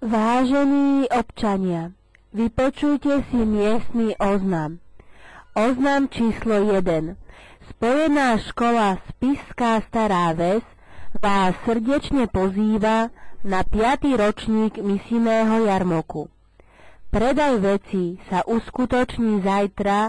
Vážení občania, vypočujte si miestny oznam. Oznam číslo 1. Spojená škola Spišská Stará Ves vás srdečne pozýva na 5. ročník misijného jarmoku. Predaj vecí sa uskutoční zajtra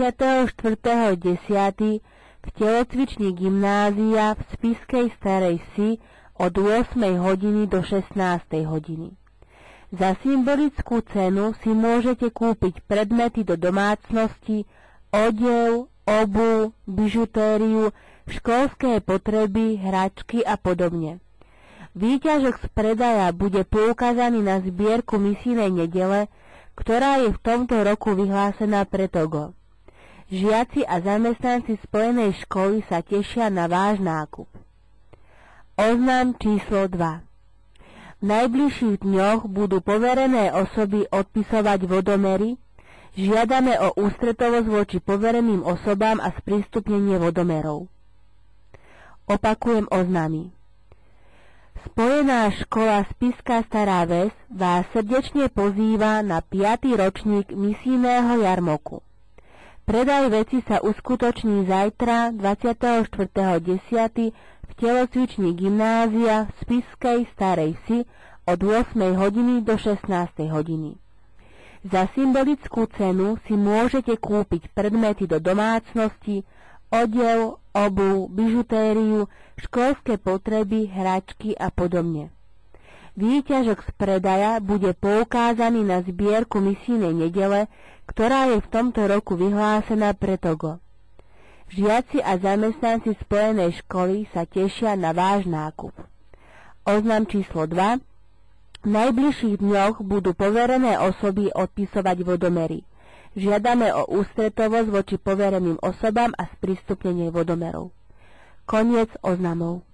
24.10. v telocvični gymnázia v Spišskej Starej Vsi od 8 hodiny do 16 hodiny. Za symbolickú cenu si môžete kúpiť predmety do domácnosti, odev, obuv, bižutériu, školské potreby, hračky a podobne. Výťažok z predaja bude poukázaný na zbierku misijnej nedele, ktorá je v tomto roku vyhlásená pre Togo. Žiaci a zamestnanci Spojenej školy sa tešia na váš nákup. Oznam číslo 2. V najbližších dňoch budú poverené osoby odpisovať vodomery. Žiadame o ústretovosť voči povereným osobám a sprístupnenie vodomerov. Opakujem oznámy. Spojená škola Spišská Stará Ves vás srdečne pozýva na 5. ročník misijného jarmoku. Predaj veci sa uskutoční zajtra 24.10. v telocvični gymnázia v Spišskej Starej Vsi od 8 hodiny do 16 hodiny. Za symbolickú cenu si môžete kúpiť predmety do domácnosti, odev, obuv, bižutériu, školské potreby, hračky a podobne. Výťažok z predaja bude poukázaný na zbierku misijnej nedele, ktorá je v tomto roku vyhlásená pre Togo. Žiaci a zamestnanci Spojenej školy sa tešia na váš nákup. Oznam číslo 2. V najbližších dňoch budú poverené osoby odpisovať vodomery. Žiadame o ústretovosť voči povereným osobám a sprístupnenie vodomerov. Koniec oznamov.